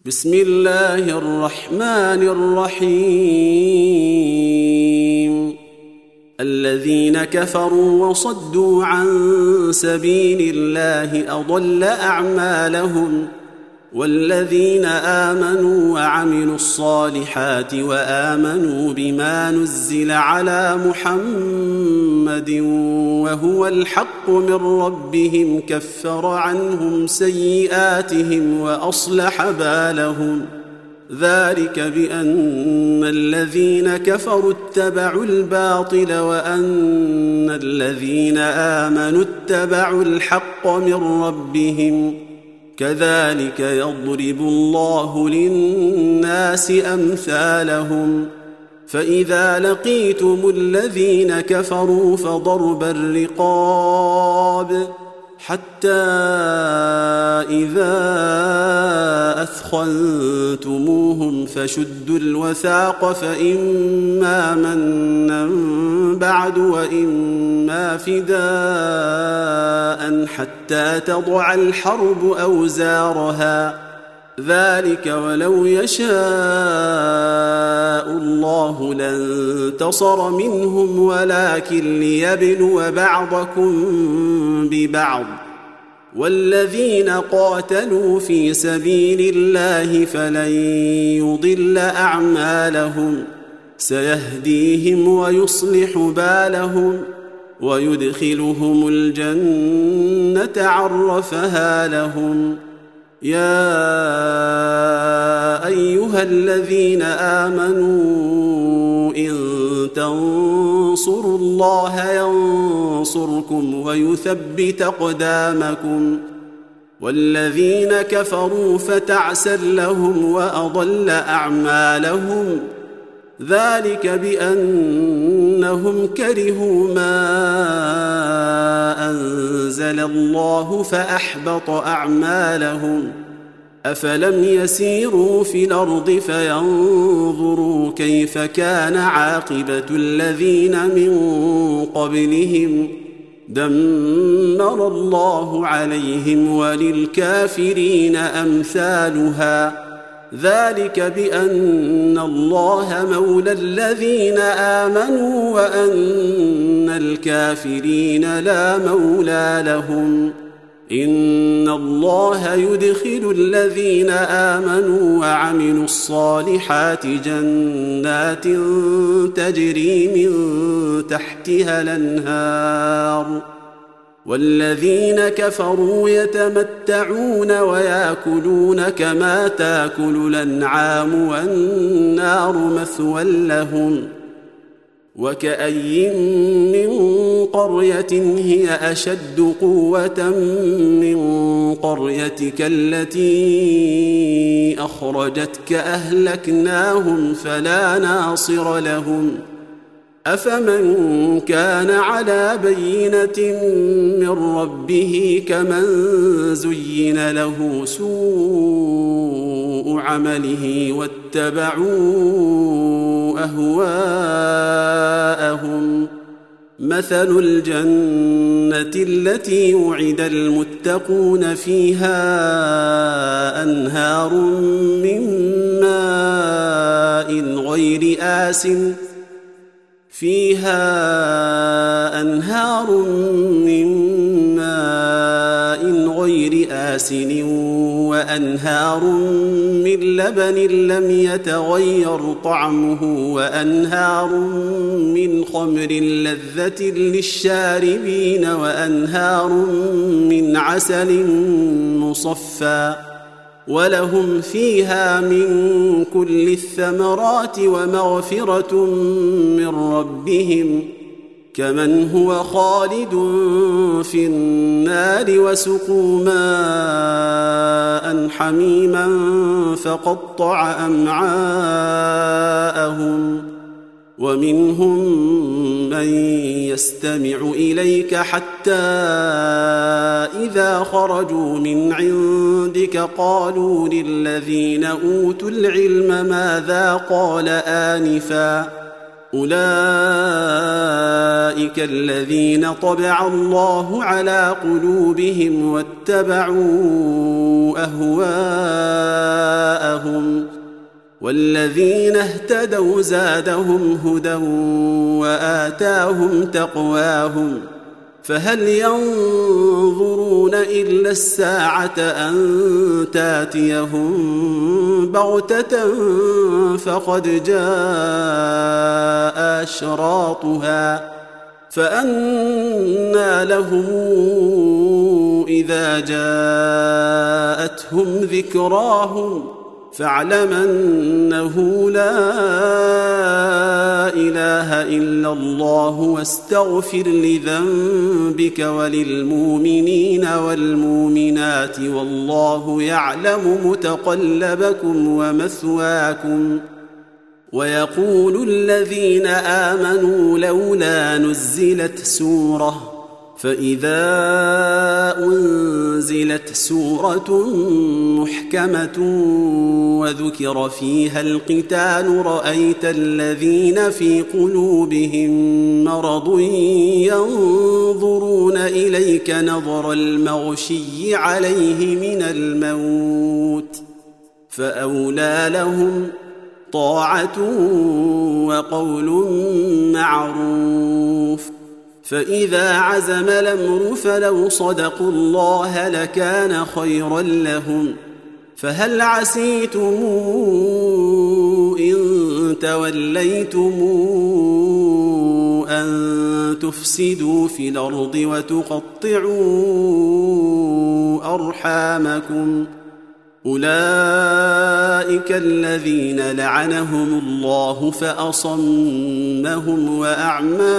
بسم الله الرحمن الرحيم. الذين كفروا وصدوا عن سبيل الله أضل أعمالهم، والذين آمنوا وعملوا الصالحات وآمنوا بما نزل على محمد وهو الحق من ربهم كفر عنهم سيئاتهم وأصلح بالهم. ذلك بأن الذين كفروا اتبعوا الباطل وأن الذين آمنوا اتبعوا الحق من ربهم. كذلك يضرب الله للناس أمثالهم. فإذا لقيتم الذين كفروا فضرب الرقاب حتى إذا أثخنتموهم فشدوا الوثاق، فإما منا بعد وإما فداء حتى تضع الحرب أوزارها. ذلك ولو يشاء الله لانتصر منهم ولكن ليبلو بعضكم ببعض. والذين قاتلوا في سبيل الله فلن يضل أعمالهم، سيهديهم ويصلح بالهم ويدخلهم الجنة عرفها لهم. يا أيها الذين آمنوا إن تنصروا الله ينصركم ويثبت أقدامكم. والذين كفروا فتعسا لهم وأضل أعمالهم. ذلك بأنهم كرهوا ما أنزل الله فأحبط أعمالهم. أفلم يسيروا في الأرض فينظروا كيف كان عاقبة الذين من قبلهم؟ دمر الله عليهم وللكافرين أمثالها. ذلك بأن الله مولى الذين آمنوا وأن الكافرين لا مولى لهم. إن الله يدخل الذين آمنوا وعملوا الصالحات جنات تجري من تحتها الأنهار، والذين كفروا يتمتعون ويأكلون كما تأكل الأنعام والنار مثوى لهم. وكأي من قرية هي أشد قوة من قريتك التي أخرجتك أهلكناهم فلا ناصر لهم. أفمن كان على بينة من ربه كمن زين له سوء عمله واتبعوا أهواءهم. مثل الجنة التي وعد المتقون فيها أنهار من ماء غير آسن وأنهار من لبن لم يتغير طعمه وأنهار من خمر لذة للشاربين وأنهار من عسل مصفى، ولهم فيها من كل الثمرات ومغفرة من ربهم، كمن هو خالد في النار وسقوا ماء حميما فقطع أمعاءهم. ومنهم من يستمع إليك حتى إذا خرجوا من عندك قالوا للذين أوتوا العلم ماذا قال آنفا؟ أولئك الذين طبع الله على قلوبهم واتبعوا أهواءهم والذين اهتدوا زادهم هدى وآتاهم تقواهم فهل ينظرون إلا الساعة أن تاتيهم بغتة فقد جاء أشراطها فأنى لهم إذا جاءتهم ذكراهم فاعلم أنه لا إله إلا الله واستغفر لذنبك وللمؤمنين والمؤمنات والله يعلم متقلبكم ومثواكم. ويقول الذين آمنوا لولا نزلت سورة فإذا أنزلت سورة محكمة وذكر فيها القتال رأيت الذين في قلوبهم مرض ينظرون إليك نظر المغشي عليه من الموت فأولى لهم طاعة وقول معروف. فإذا عزم الأمر فلو صدقوا الله لكان خيرا لهم. فهل عسيتم إن توليتم أن تفسدوا في الأرض وتقطعوا أرحامكم أولئك الذين لعنهم الله فأصمهم وأعمى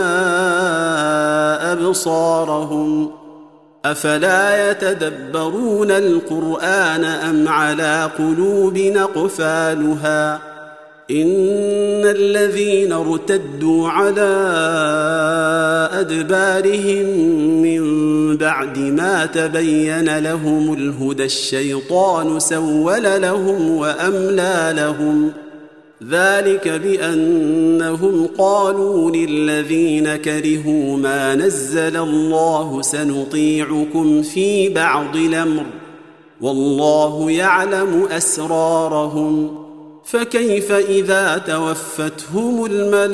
أبصارهم أفلا يتدبرون القرآن أم على قلوب أقفالها إن الذين ارتدوا على أدبارهم من بعد ما تبين لهم الهدى الشيطان سول لهم وأملى لهم ذلك بأنهم قالوا للذين كرهوا ما نزل الله سنطيعكم في بعض الأمر والله يعلم أسرارهم فكيف إذا توفتهم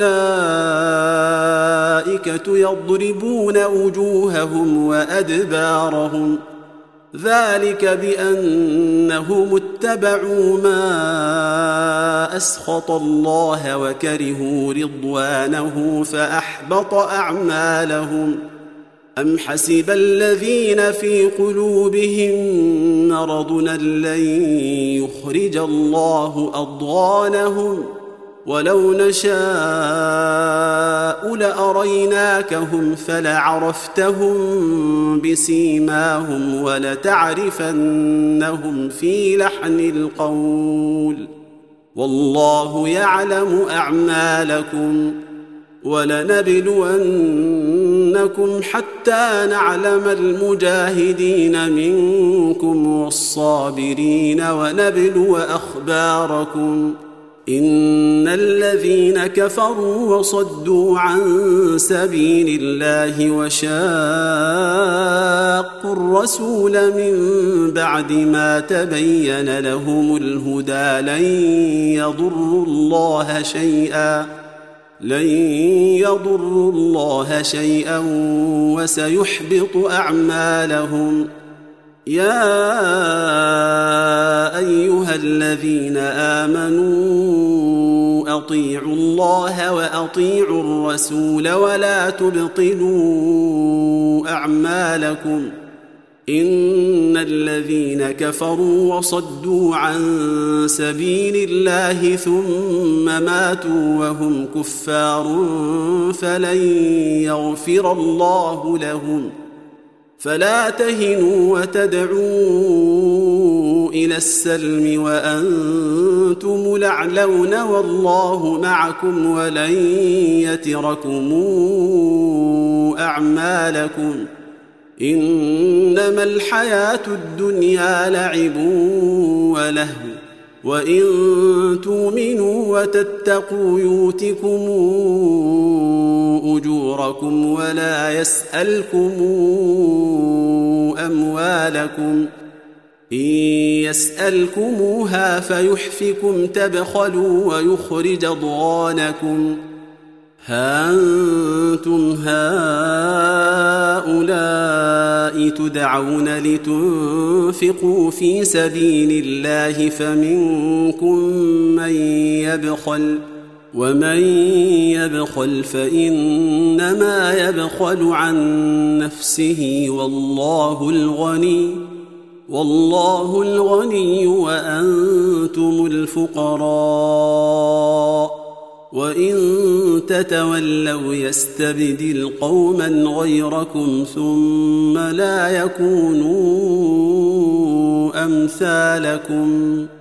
الملائكة يضربون وجوههم وأدبارهم ذلك بأنهم اتبعوا ما أسخط الله وكرهوا رضوانه فأحبط أعمالهم أم حسب الذين في قلوبهم مرض لن يخرج الله أضغانهم ولو نشاء لأريناكهم فلعرفتهم بسيماهم ولتعرفنهم في لحن القول والله يعلم أعمالكم ولنبلونكم حتى نعلم المجاهدين منكم والصابرين ونبلو أخباركم إن الذين كفروا وصدوا عن سبيل الله وشاقوا الرسول من بعد ما تبين لهم الهدى لن يضروا الله شيئا وسيحبط أعمالهم. يا أيها الذين آمنوا أطيعوا الله وأطيعوا الرسول ولا تبطلوا أعمالكم إن الذين كفروا وصدوا عن سبيل الله ثم ماتوا وهم كفار فلن يغفر الله لهم فلا تهنوا وتدعوا إلى السلم وأنتم الأعلون والله معكم ولن يتركم أعمالكم إنما الحياة الدنيا لعب ولهو وإن تؤمنوا وتتقوا يؤتكم أجوركم ولا يسألكم أموالكم إن يسألكموها فيحفكم تبخلوا ويخرج أضغانكم ها أنتم هؤلاء تدعون لتنفقوا في سبيل الله فمنكم من يبخل ومن يبخل فإنما يبخل عن نفسه والله الغني وأنتم الفقراء وإن تتولوا يستبدل قوما غيركم ثم لا يكونوا أمثالكم